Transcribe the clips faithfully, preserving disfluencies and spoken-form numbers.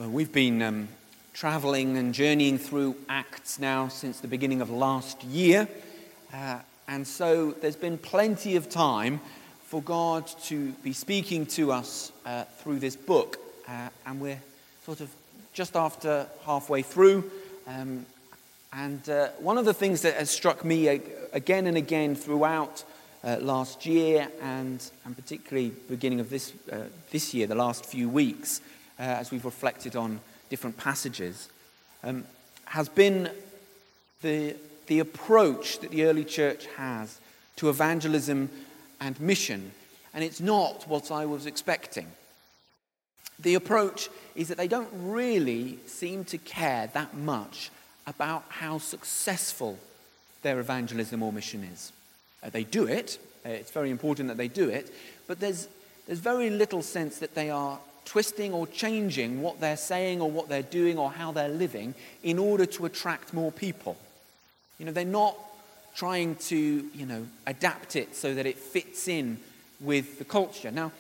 Well, we've been um, traveling and journeying through Acts now since the beginning of last year. Uh, and so there's been plenty of time for God to be speaking to us uh, through this book. Uh, and we're sort of just after halfway through. Um, and uh, one of the things that has struck me again and again throughout uh, last year and, and particularly beginning of this, uh, this year, the last few weeks, Uh, as we've reflected on different passages, um, has been the, the approach that the early church has to evangelism and mission. And it's not what I was expecting. The approach is that they don't really seem to care that much about how successful their evangelism or mission is. Uh, they do it. Uh, it's very important that they do it. But there's, there's very little sense that they are twisting or changing what they're saying or what they're doing or how they're living in order to attract more people. You know, they're not trying to, you know, adapt it so that it fits in with the culture. Now,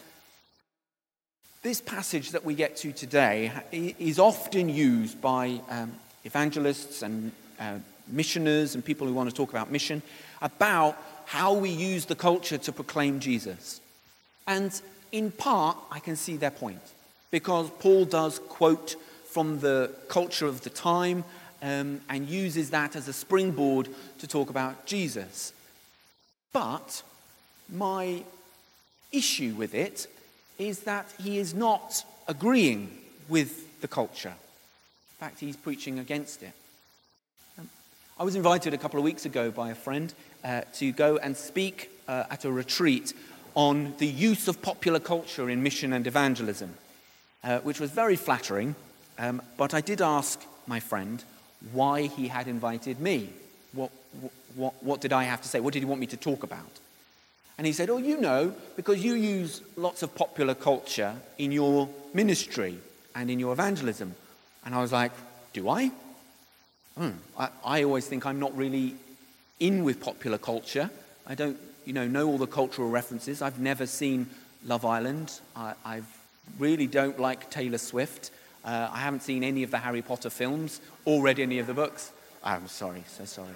this passage that we get to today is often used by um, evangelists and uh, missioners and people who want to talk about mission about how we use the culture to proclaim Jesus. And in part, I can see their point, because Paul does quote from the culture of the time um, and uses that as a springboard to talk about Jesus. But my issue with it is that he is not agreeing with the culture. In fact, he's preaching against it. Um, I was invited a couple of weeks ago by a friend uh, to go and speak uh, at a retreat on the use of popular culture in mission and evangelism, uh, which was very flattering, um, but I did ask my friend why he had invited me. What, what, what did I have to say? What did he want me to talk about? And he said, oh, you know, because you use lots of popular culture in your ministry and in your evangelism. And I was like, do I? Hmm. I, I always think I'm not really in with popular culture. I don't you know, know all the cultural references. I've never seen Love Island. I I've really don't like Taylor Swift. Uh, I haven't seen any of the Harry Potter films or read any of the books. I'm sorry, so sorry.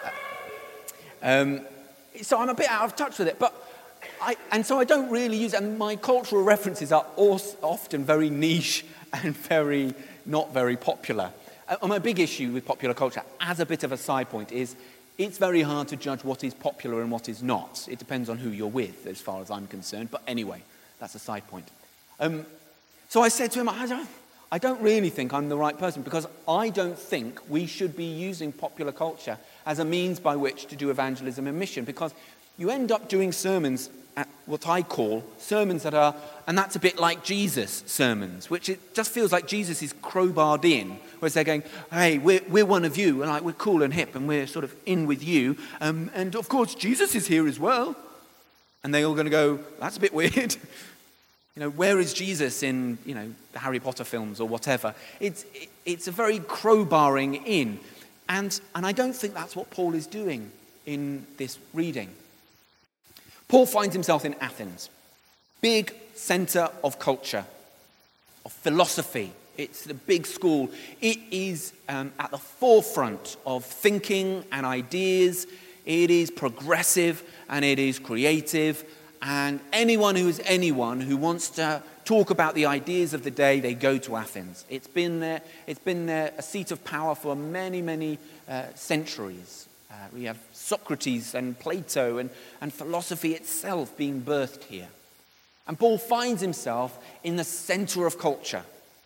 Uh, um, so I'm a bit out of touch with it. But I, and so I don't really use it. And my cultural references are also often very niche and very not very popular. Uh, my big issue with popular culture, as a bit of a side point, is it's very hard to judge what is popular and what is not. It depends on who you're with, as far as I'm concerned. But anyway, that's a side point. Um, so I said to him, I don't, I don't really think I'm the right person, because I don't think we should be using popular culture as a means by which to do evangelism and mission, because you end up doing sermons at what I call sermons that are, and that's a bit like Jesus sermons, which it just feels like Jesus is crowbarred in, whereas they're going, hey, we're, we're one of you, and like we're cool and hip, and we're sort of in with you, um, and of course Jesus is here as well. And they're all going to go, that's a bit weird. You know, where is Jesus in, you know, the Harry Potter films or whatever? It's it, it's a very crowbarring in, and and I don't think that's what Paul is doing in this reading. Paul finds himself in Athens, big center of culture, of philosophy. It's the big school. It is um, at the forefront of thinking and ideas. It is progressive and it is creative. And anyone who is anyone who wants to talk about the ideas of the day, they go to Athens. It's been there. It's been there, a seat of power for many, many uh, centuries. Uh, we have Socrates and Plato and, and philosophy itself being birthed here. And Paul finds himself in the center of culture.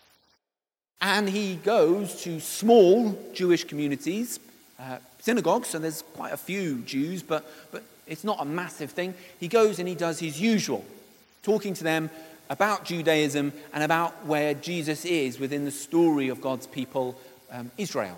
And he goes to small Jewish communities, uh, synagogues, so there's quite a few Jews, but, but it's not a massive thing. He goes and he does his usual, talking to them about Judaism and about where Jesus is within the story of God's people, um, Israel.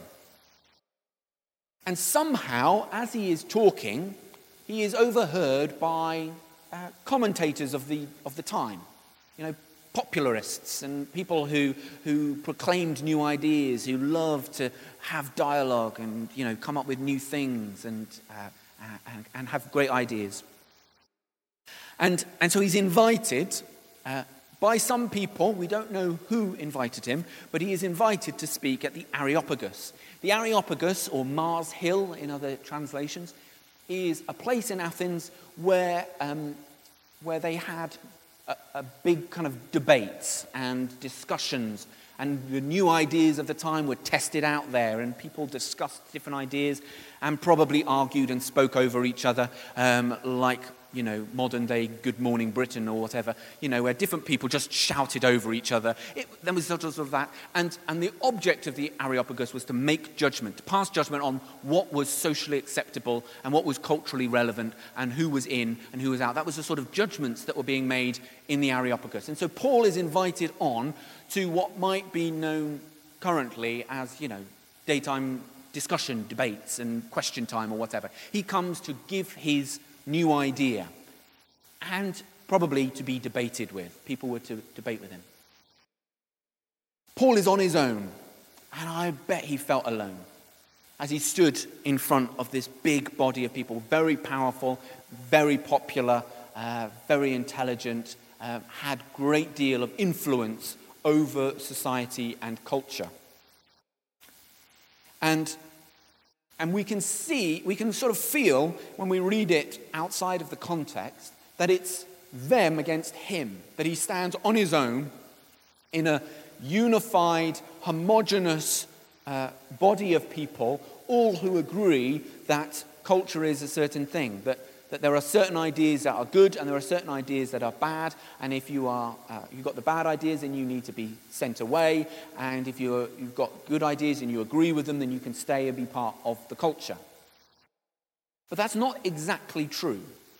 And somehow, as he is talking, he is overheard by uh, commentators of the of the time, you know, popularists and people who who proclaimed new ideas, who loved to have dialogue and, you know, come up with new things and uh, and, and have great ideas. And and so he's invited uh, by some people. We don't know who invited him, but he is invited to speak at the Areopagus. The Areopagus, or Mars Hill in other translations, is a place in Athens where um, where they had a, a big kind of debates and discussions, and the new ideas of the time were tested out there, and people discussed different ideas and probably argued and spoke over each other, um, like, you know, modern day Good Morning Britain or whatever, you know, where different people just shouted over each other. It, there was sort of that. And, and the object of the Areopagus was to make judgment, to pass judgment on what was socially acceptable and what was culturally relevant and who was in and who was out. That was the sort of judgments that were being made in the Areopagus. And so Paul is invited on to what might be known currently as, you know, daytime discussion, debates and question time or whatever. He comes to give his new idea, and probably to be debated with. People were to debate with him. Paul is on his own, and I bet he felt alone as he stood in front of this big body of people, very powerful, very popular, uh, very intelligent, uh, had great deal of influence over society and culture. And And we can see, we can sort of feel when we read it outside of the context that it's them against him, that he stands on his own in a unified, homogeneous uh, body of people, all who agree that culture is a certain thing, that, that there are certain ideas that are good and there are certain ideas that are bad, and if you are, uh, you've got the bad ideas, then you need to be sent away, and if you're, you've got good ideas and you agree with them, then you can stay and be part of the culture. But that's not exactly true.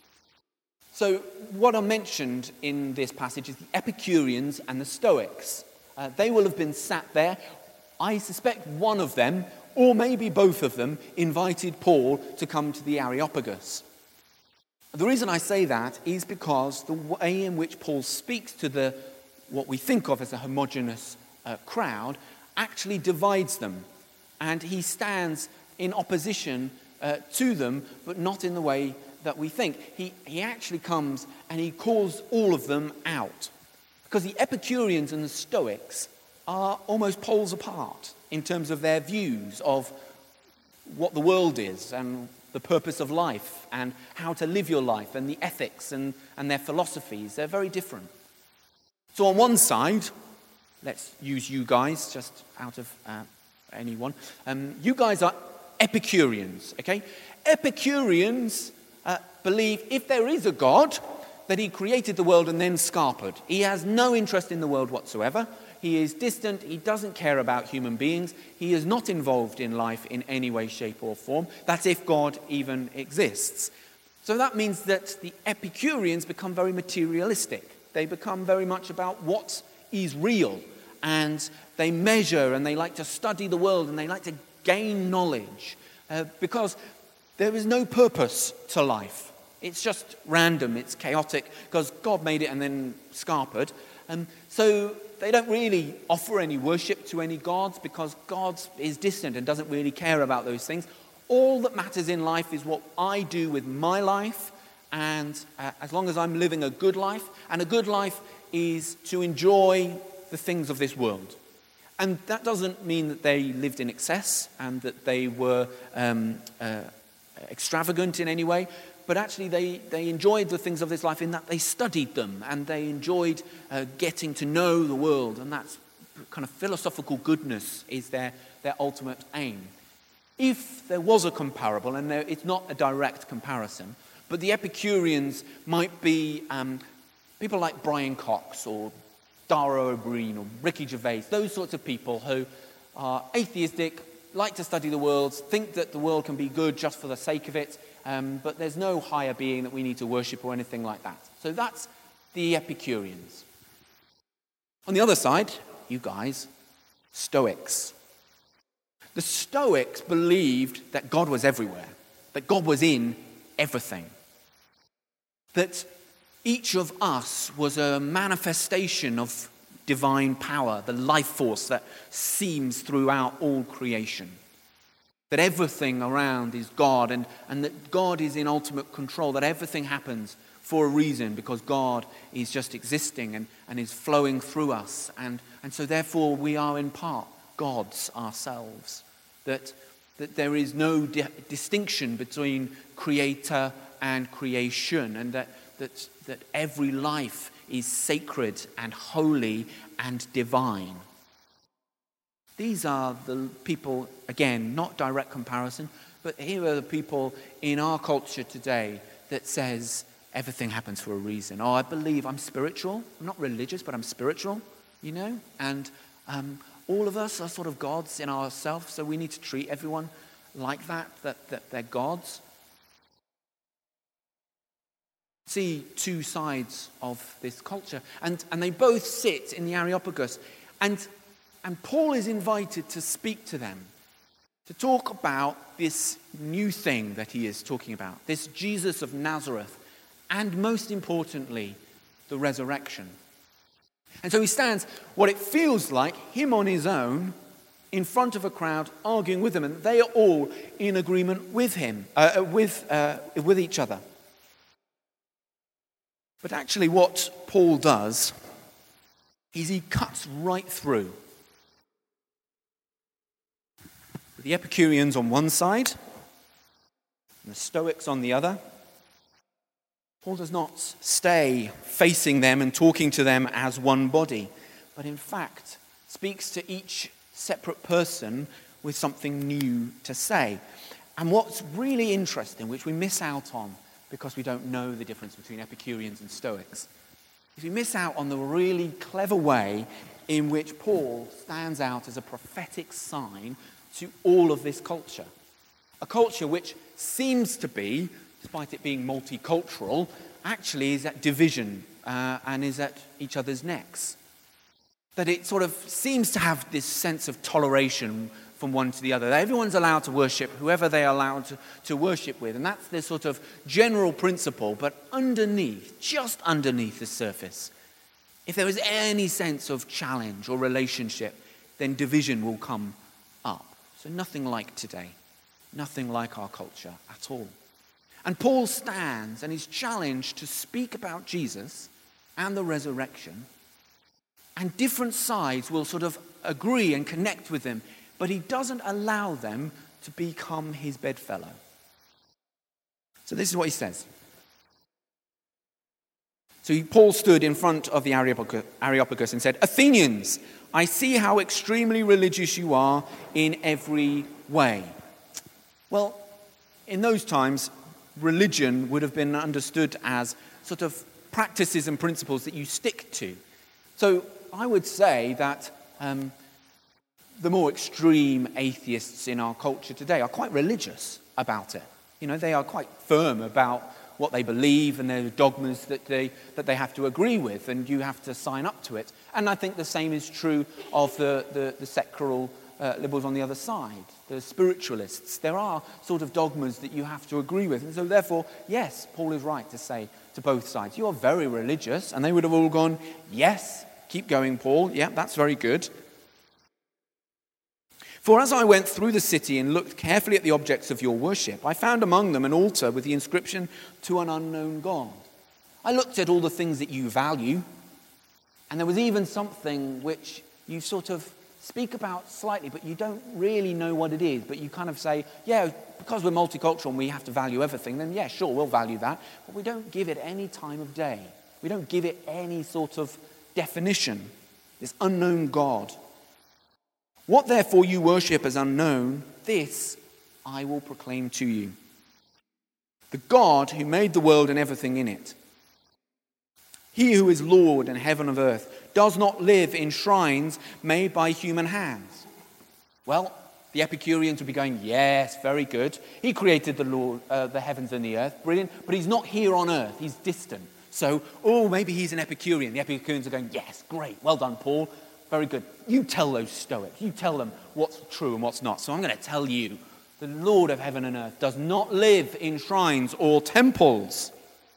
So what are mentioned in this passage is the Epicureans and the Stoics. Uh, they will have been sat there. I suspect one of them, or maybe both of them, invited Paul to come to the Areopagus. The reason I say that is because the way in which Paul speaks to the what we think of as a homogeneous uh, crowd actually divides them. And he stands in opposition uh, to them, but not in the way that we think. He, he actually comes and he calls all of them out. Because the Epicureans and the Stoics are almost poles apart in terms of their views of what the world is and the purpose of life and how to live your life and the ethics and, and their philosophies. They're very different. So on one side, let's use you guys, just out of uh, anyone. Um, you guys are Epicureans, okay? Epicureans uh, believe if there is a God, that he created the world and then scarpered. He has no interest in the world whatsoever. He is distant. He doesn't care about human beings. He is not involved in life in any way, shape, or form. That's if God even exists. So that means that the Epicureans become very materialistic. They become very much about what is real. And they measure and they like to study the world and they like to gain knowledge. Uh, because there is no purpose to life. It's just random. It's chaotic because God made it and then scarpered. And so they don't really offer any worship to any gods because God is distant and doesn't really care about those things. All that matters in life is what I do with my life, and uh, as long as I'm living a good life, and a good life is to enjoy the things of this world. And that doesn't mean that they lived in excess and that they were um, uh, extravagant in any way, but actually they, they enjoyed the things of this life in that they studied them and they enjoyed uh, getting to know the world, and that's kind of philosophical goodness is their, their ultimate aim. If there was a comparable, and there, it's not a direct comparison, but the Epicureans might be um, people like Brian Cox or Dara O'Brien or Ricky Gervais, those sorts of people who are atheistic, like to study the world, think that the world can be good just for the sake of it, um, but there's no higher being that we need to worship or anything like that. So that's the Epicureans. On the other side, you guys, Stoics. The Stoics believed that God was everywhere, that God was in everything, that each of us was a manifestation of divine power, the life force that seems throughout all creation. That everything around is God, and, and that God is in ultimate control, that everything happens for a reason, because God is just existing and, and is flowing through us. And, and so therefore we are in part gods ourselves. That, that there is no di- distinction between creator and creation, and that, that, that every life is sacred and holy and divine. These are the people, again, not direct comparison, but here are the people in our culture today that says everything happens for a reason. Oh, I believe I'm spiritual. I'm not religious, but I'm spiritual, you know? And um, all of us are sort of gods in ourselves, so we need to treat everyone like that, that, that they're gods. See two sides of this culture, and, and they both sit in the Areopagus. And, and Paul is invited to speak to them, to talk about this new thing that he is talking about, this Jesus of Nazareth, and most importantly, the resurrection. And so he stands, what it feels like, him on his own, in front of a crowd, arguing with them, and they are all in agreement with him, uh, with, uh, with each other. But actually what Paul does is he cuts right through. The Epicureans on one side, and the Stoics on the other. Paul does not stay facing them and talking to them as one body, but in fact speaks to each separate person with something new to say. And what's really interesting, which we miss out on because we don't know the difference between Epicureans and Stoics, is we miss out on the really clever way in which Paul stands out as a prophetic sign to all of this culture. A culture which seems to be, despite it being multicultural, actually is at division uh, and is at each other's necks. That it sort of seems to have this sense of toleration from one to the other. That everyone's allowed to worship whoever they are allowed to, to worship with. And that's the sort of general principle. But underneath, just underneath the surface, if there is any sense of challenge or relationship, then division will come up. So nothing like today. Nothing like our culture at all. And Paul stands and is challenged to speak about Jesus and the resurrection. And different sides will sort of agree and connect with him. But he doesn't allow them to become his bedfellow. So this is what he says. So he, Paul stood in front of the Areopagus and said, "Athenians, I see how extremely religious you are in every way." Well, in those times, religion would have been understood as sort of practices and principles that you stick to. So I would say that um, the more extreme atheists in our culture today are quite religious about it. You know, they are quite firm about what they believe and their dogmas that they that they have to agree with, and you have to sign up to it. And I think the same is true of the, the, the secular uh, liberals on the other side, the spiritualists. There are sort of dogmas that you have to agree with. And so therefore, yes, Paul is right to say to both sides, you are very religious. And they would have all gone, yes, keep going, Paul. Yeah, that's very good. For as I went through the city and looked carefully at the objects of your worship, I found among them an altar with the inscription, "To an unknown God." I looked at all the things that you value, and there was even something which you sort of speak about slightly, but you don't really know what it is. But you kind of say, yeah, because we're multicultural and we have to value everything, then yeah, sure, we'll value that. But we don't give it any time of day. We don't give it any sort of definition. This unknown God. What therefore you worship as unknown, this I will proclaim to you. The God who made the world and everything in it. He who is Lord in heaven and earth does not live in shrines made by human hands. Well, the Epicureans would be going, yes, very good. He created the Lord, uh, the heavens and the earth, brilliant. But he's not here on earth, he's distant. So, oh, maybe he's an Epicurean. The Epicureans are going, yes, great, well done, Paul. Very good. You tell those Stoics. You tell them what's true and what's not. So I'm going to tell you, the Lord of heaven and earth does not live in shrines or temples.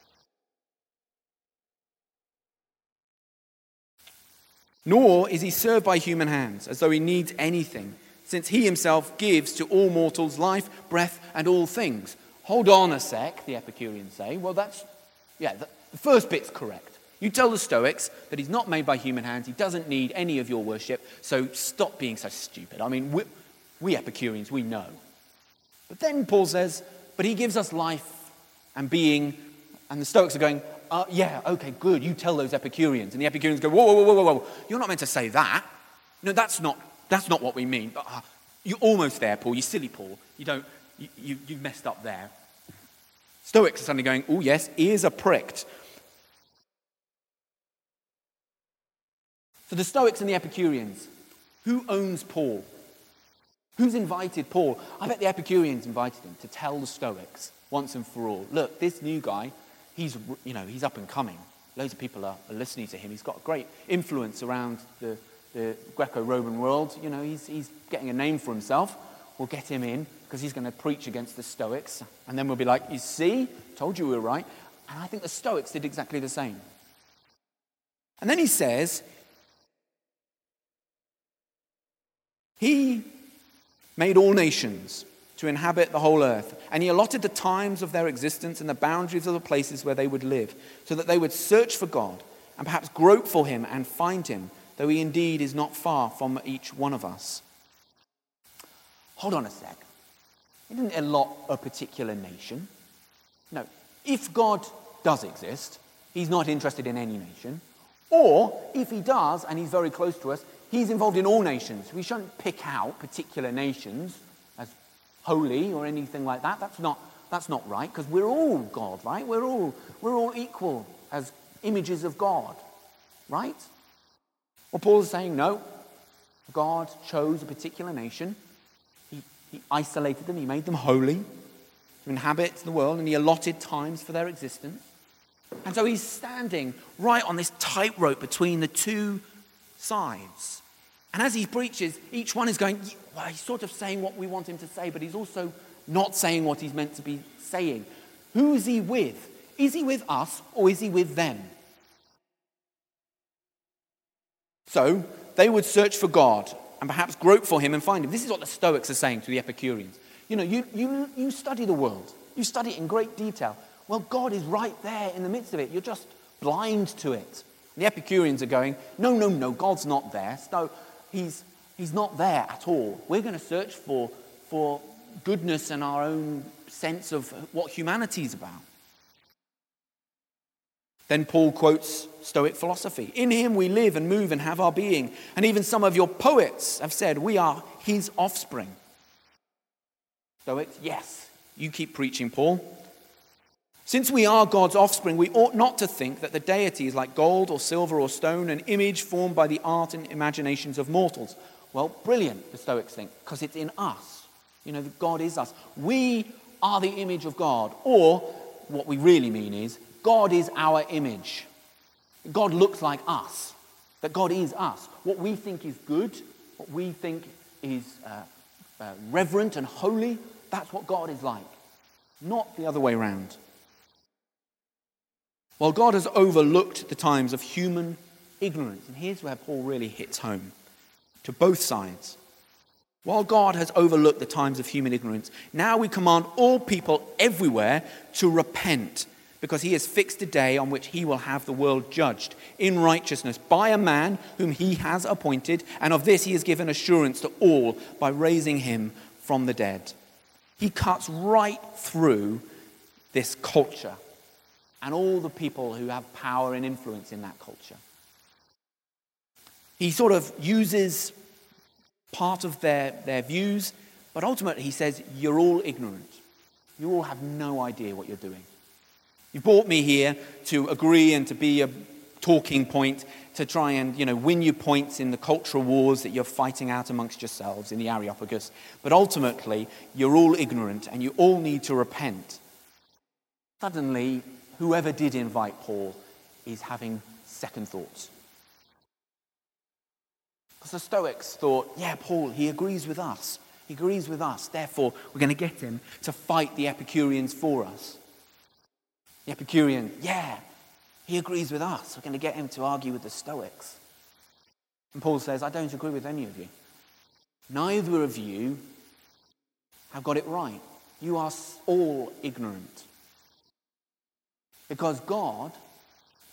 Nor is he served by human hands, as though he needs anything, since he himself gives to all mortals life, breath, and all things. Hold on a sec, the Epicureans say. Well, that's, yeah, that, The first bit's correct. You tell the Stoics that he's not made by human hands, he doesn't need any of your worship, so stop being so stupid. I mean, we, we Epicureans, we know. But then Paul says, but he gives us life and being, and the Stoics are going, uh, yeah, okay, good, you tell those Epicureans. And the Epicureans go, whoa, whoa, whoa, whoa, whoa, you're not meant to say that. No, that's not, that's not what we mean. Uh, you're almost there, Paul, you silly Paul. You don't, you, you, you messed up there. Stoics are suddenly going, oh yes, ears are pricked. So the Stoics and the Epicureans, who owns Paul? Who's invited Paul? I bet the Epicureans invited him to tell the Stoics once and for all, look, this new guy, he's, you know, he's up and coming. Loads of people are, are listening to him. He's got a great influence around the, the Greco-Roman world. You know, he's, he's getting a name for himself. We'll get him in because he's going to preach against the Stoics. And then we'll be like, you see, told you we were right. And I think the Stoics did exactly the same. And then he says, he made all nations to inhabit the whole earth, and he allotted the times of their existence and the boundaries of the places where they would live, so that they would search for God and perhaps grope for him and find him, though he indeed is not far from each one of us. Hold on a sec. He didn't allot a particular nation. No, if God does exist, he's not interested in any nation. Or, if he does, and he's very close to us, he's involved in all nations. We shouldn't pick out particular nations as holy or anything like that. That's not, that's not right, because we're all God, right? We're all, we're all equal as images of God, right? Well, Paul is saying, no, God chose a particular nation. He, he isolated them, he made them holy to inhabit the world, and he allotted times for their existence. And so he's standing right on this tightrope between the two sides. And as he preaches, each one is going, well, he's sort of saying what we want him to say, but he's also not saying what he's meant to be saying. Who is he with? Is he with us or is he with them? So they would search for God and perhaps grope for him and find him. This is what the Stoics are saying to the Epicureans. You know, you, you, you study the world. You study it in great detail. Well, God is right there in the midst of it. You're just blind to it. The Epicureans are going, no, no, no, God's not there. So he's, he's not there at all. We're going to search for, for goodness and our own sense of what humanity is about. Then Paul quotes Stoic philosophy. In him we live and move and have our being. And even some of your poets have said we are his offspring. Stoics, yes, you keep preaching, Paul. Since we are God's offspring, we ought not to think that the deity is like gold or silver or stone, an image formed by the art and imaginations of mortals. Well, brilliant, the Stoics think, because it's in us. You know, God is us. We are the image of God. Or, what we really mean is, God is our image. God looks like us. That God is us. What we think is good, what we think is uh, uh, reverent and holy, that's what God is like. Not the other way around. Well, God has overlooked the times of human ignorance. And here's where Paul really hits home, to both sides. While God has overlooked the times of human ignorance, now we command all people everywhere to repent, because he has fixed a day on which he will have the world judged in righteousness by a man whom he has appointed, and of this he has given assurance to all by raising him from the dead. He cuts right through this culture and all the people who have power and influence in that culture. He sort of uses part of their, their views, but ultimately he says, you're all ignorant. You all have no idea what you're doing. You brought me here to agree and to be a talking point, to try and, you know, win your points in the cultural wars that you're fighting out amongst yourselves in the Areopagus. But ultimately, you're all ignorant and you all need to repent. Suddenly, whoever did invite Paul is having second thoughts. Because the Stoics thought, yeah, Paul, he agrees with us. He agrees with us. Therefore, we're going to get him to fight the Epicureans for us. The Epicurean, yeah, he agrees with us. We're going to get him to argue with the Stoics. And Paul says, I don't agree with any of you. Neither of you have got it right. You are all ignorant. Because God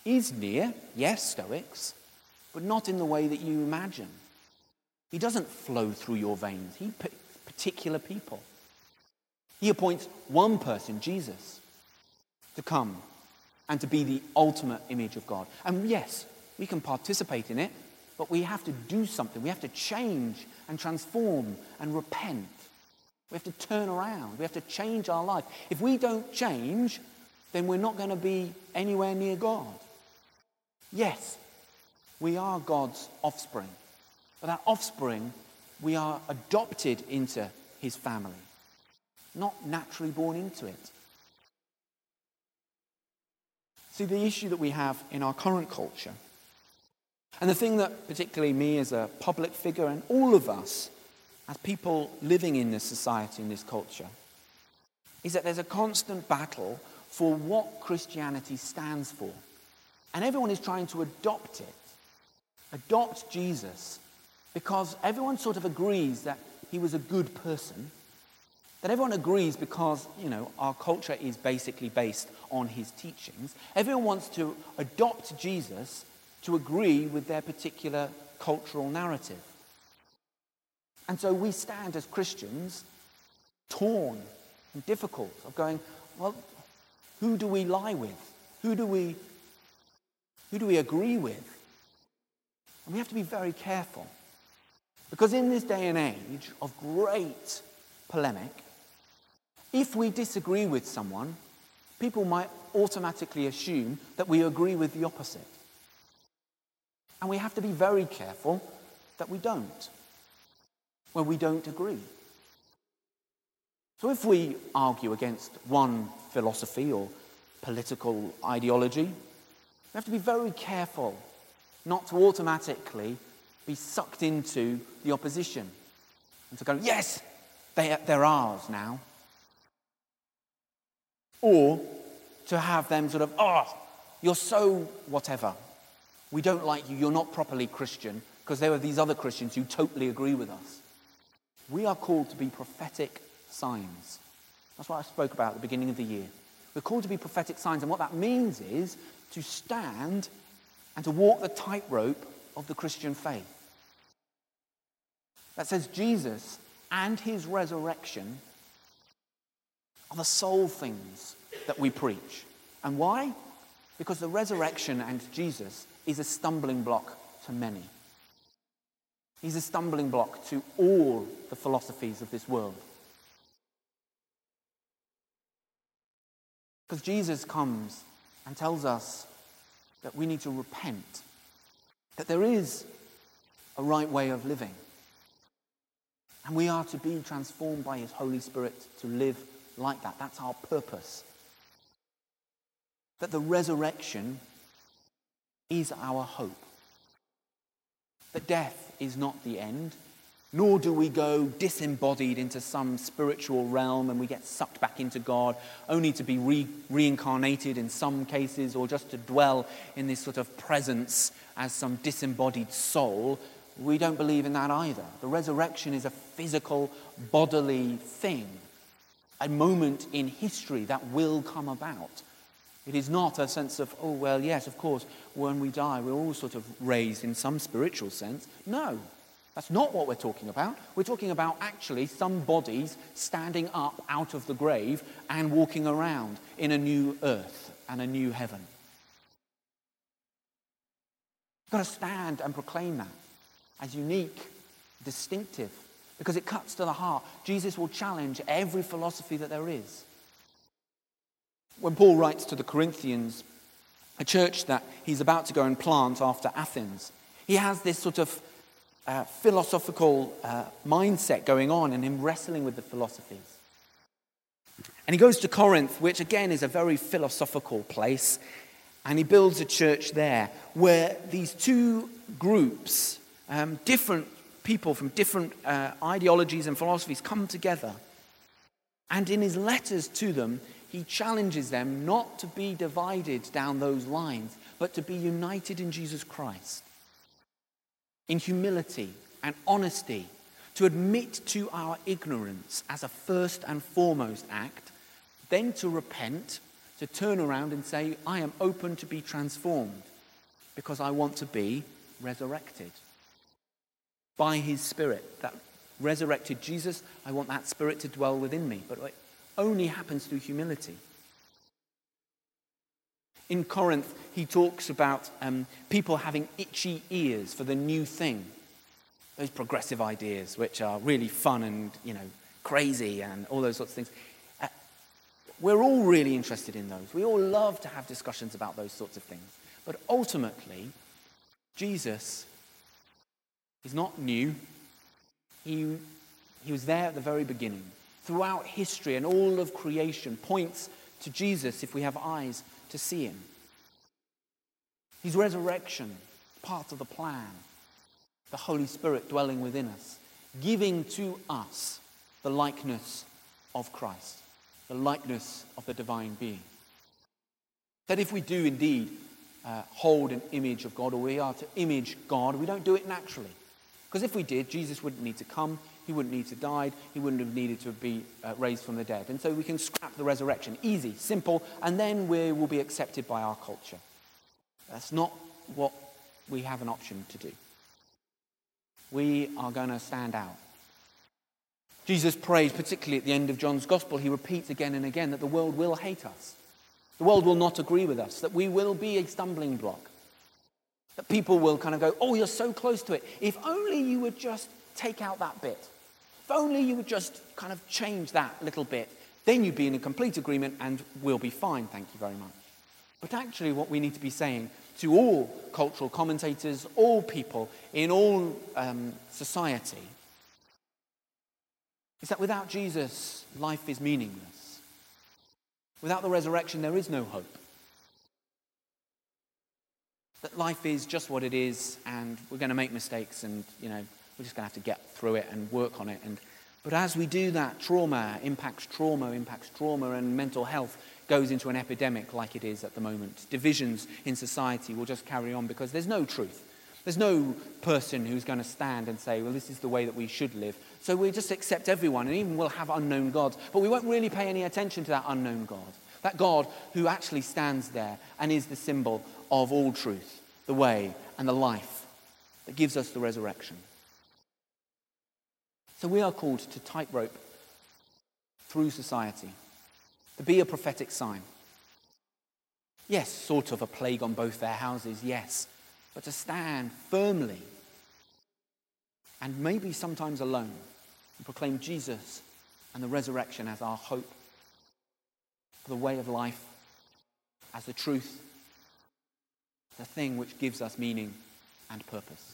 is near, yes, Stoics, but not in the way that you imagine. He doesn't flow through your veins. He picks particular people. He appoints one person, Jesus, to come and to be the ultimate image of God. And yes, we can participate in it, but we have to do something. We have to change and transform and repent. We have to turn around. We have to change our life. If we don't change, then we're not going to be anywhere near God. Yes, we are God's offspring. But that offspring, we are adopted into his family, not naturally born into it. See, the issue that we have in our current culture, and the thing that particularly me as a public figure and all of us as people living in this society, in this culture, is that there's a constant battle for what Christianity stands for. And everyone is trying to adopt it, adopt Jesus, because everyone sort of agrees that he was a good person, that everyone agrees because, you know, our culture is basically based on his teachings. Everyone wants to adopt Jesus to agree with their particular cultural narrative. And so we stand as Christians torn and difficult of going, well, who do we lie with? Who do we, who do we agree with? And we have to be very careful. Because in this day and age of great polemic, if we disagree with someone, people might automatically assume that we agree with the opposite. And we have to be very careful that we don't, when we don't agree. So if we argue against one philosophy or political ideology, we have to be very careful not to automatically be sucked into the opposition and to go, yes, they, they're ours now. Or to have them sort of, oh, you're so whatever. We don't like you. You're not properly Christian because there are these other Christians who totally agree with us. We are called to be prophetic signs. That's what I spoke about at the beginning of the year. We're called to be prophetic signs, and what that means is to stand and to walk the tightrope of the Christian faith. That says Jesus and his resurrection are the sole things that we preach. And why? Because the resurrection and Jesus is a stumbling block to many. He's a stumbling block to all the philosophies of this world. Because Jesus comes and tells us that we need to repent, that there is a right way of living. And we are to be transformed by his Holy Spirit to live like that. That's our purpose. That the resurrection is our hope. That death is not the end, nor do we go disembodied into some spiritual realm and we get sucked back into God, only to be re- reincarnated in some cases, or just to dwell in this sort of presence as some disembodied soul. We don't believe in that either. The resurrection is a physical, bodily thing, a moment in history that will come about. It is not a sense of, oh, well, yes, of course, when we die, we're all sort of raised in some spiritual sense. No, that's not what we're talking about. We're talking about actually some bodies standing up out of the grave and walking around in a new earth and a new heaven. You've got to stand and proclaim that as unique, distinctive, because it cuts to the heart. Jesus will challenge every philosophy that there is. When Paul writes to the Corinthians, a church that he's about to go and plant after Athens, he has this sort of uh, philosophical uh, mindset going on and him wrestling with the philosophies. And he goes to Corinth, which again is a very philosophical place, and he builds a church there where these two groups, um, different people from different uh, ideologies and philosophies come together. And in his letters to them, he challenges them not to be divided down those lines, but to be united in Jesus Christ. In humility and honesty, to admit to our ignorance as a first and foremost act, then to repent, to turn around and say, I am open to be transformed because I want to be resurrected by his Spirit. That resurrected Jesus, I want that Spirit to dwell within me. But it only happens through humility. In Corinth, he talks about um, people having itchy ears for the new thing. Those progressive ideas, which are really fun and, you know, crazy and all those sorts of things. Uh, we're all really interested in those. We all love to have discussions about those sorts of things. But ultimately, Jesus is not new. He, he was there at the very beginning. Throughout history and all of creation points to Jesus if we have eyes to see him. His resurrection, part of the plan. The Holy Spirit dwelling within us, giving to us the likeness of Christ, the likeness of the divine being. That if we do indeed uh, hold an image of God, or we are to image God, we don't do it naturally. Because if we did, Jesus wouldn't need to come, he wouldn't need to die, he wouldn't have needed to be uh, raised from the dead. And so we can scrap the resurrection. Easy, simple, and then we will be accepted by our culture. That's not what we have an option to do. We are going to stand out. Jesus prays, particularly at the end of John's Gospel, he repeats again and again that the world will hate us. The world will not agree with us, that we will be a stumbling block. That people will kind of go, oh, you're so close to it. If only you would just take out that bit. If only you would just kind of change that little bit, then you'd be in a complete agreement and we'll be fine, thank you very much. But actually what we need to be saying to all cultural commentators, all people in all um, society, is that without Jesus, life is meaningless. Without the resurrection, there is no hope. That life is just what it is, and we're going to make mistakes, and you know we're just going to have to get through it and work on it. And but as we do that, trauma impacts trauma, impacts trauma, and mental health goes into an epidemic like it is at the moment. Divisions in society will just carry on because there's no truth. There's no person who's going to stand and say, well, this is the way that we should live. So we just accept everyone, and even we'll have unknown gods. But we won't really pay any attention to that unknown God. That God who actually stands there and is the symbol of all truth, the way and the life that gives us the resurrection. So we are called to tightrope through society, to be a prophetic sign. Yes, sort of a plague on both their houses, yes, but to stand firmly and maybe sometimes alone and proclaim Jesus and the resurrection as our hope, the way of life, as the truth, the thing which gives us meaning and purpose.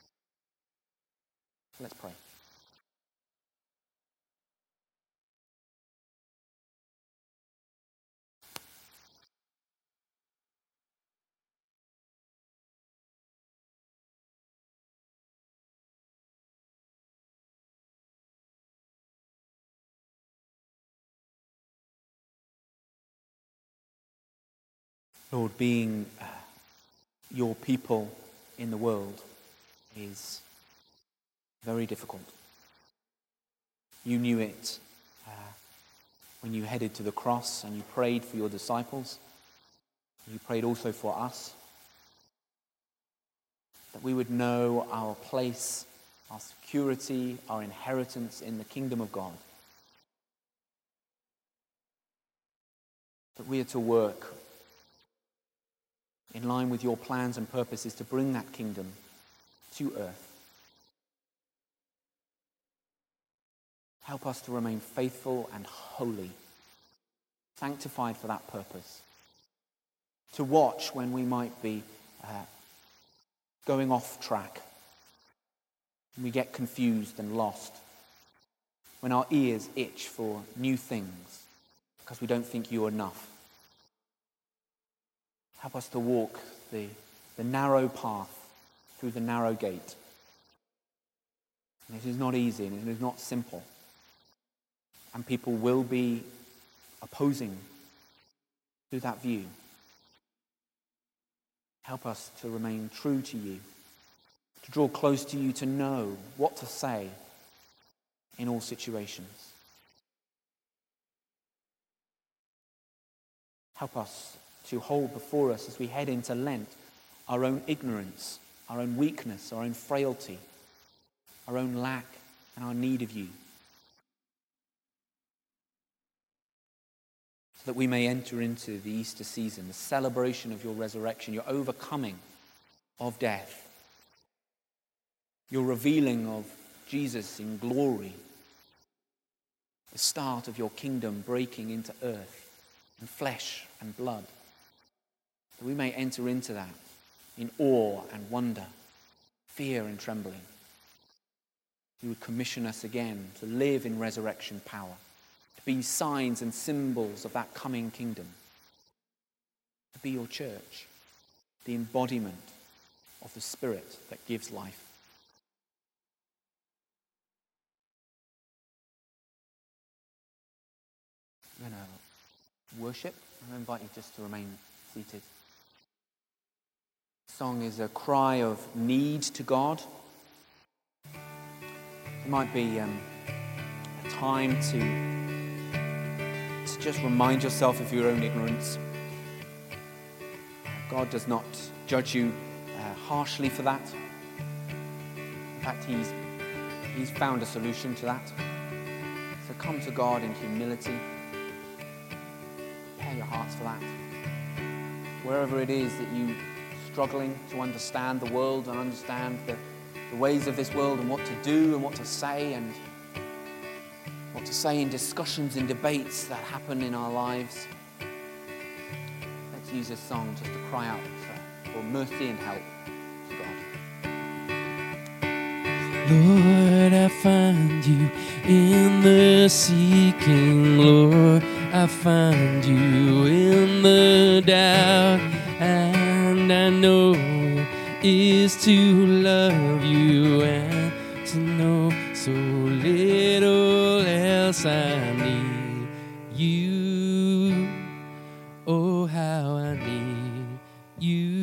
Let's pray. Lord, being uh, your people in the world is very difficult. You knew it uh, when you headed to the cross and you prayed for your disciples. You prayed also for us, that we would know our place, our security, our inheritance in the kingdom of God. That we are to work in line with your plans and purposes to bring that kingdom to earth. Help us to remain faithful and holy, sanctified for that purpose. To watch when we might be uh, going off track, when we get confused and lost, when our ears itch for new things because we don't think you're enough. Help us to walk the, the narrow path through the narrow gate. And it is not easy and it is not simple. And people will be opposing to that view. Help us to remain true to you, to draw close to you, to know what to say in all situations. Help us to hold before us as we head into Lent our own ignorance, our own weakness, our own frailty, our own lack and our need of you, so that we may enter into the Easter season, the celebration of your resurrection, your overcoming of death, your revealing of Jesus in glory, the start of your kingdom breaking into earth and flesh and blood, that we may enter into that in awe and wonder, fear and trembling. You would commission us again to live in resurrection power, to be signs and symbols of that coming kingdom, to be your church, the embodiment of the Spirit that gives life. I'm going to worship. I invite you just to remain seated. The song is a cry of need to God. It might be um, a time to, to just remind yourself of your own ignorance. God does not judge you uh, harshly for that. In fact, he's, he's found a solution to that. So come to God in humility. Prepare your hearts for that. Wherever it is that you're struggling to understand the world and understand the, the ways of this world and what to do and what to say and what to say in discussions and debates that happen in our lives, let's use this song just to cry out for, for mercy and help to God. Lord, I find you in the seeking. Lord, I find you in the doubt. And I know it is to love you and to know so little else. I need you. Oh, how I need you.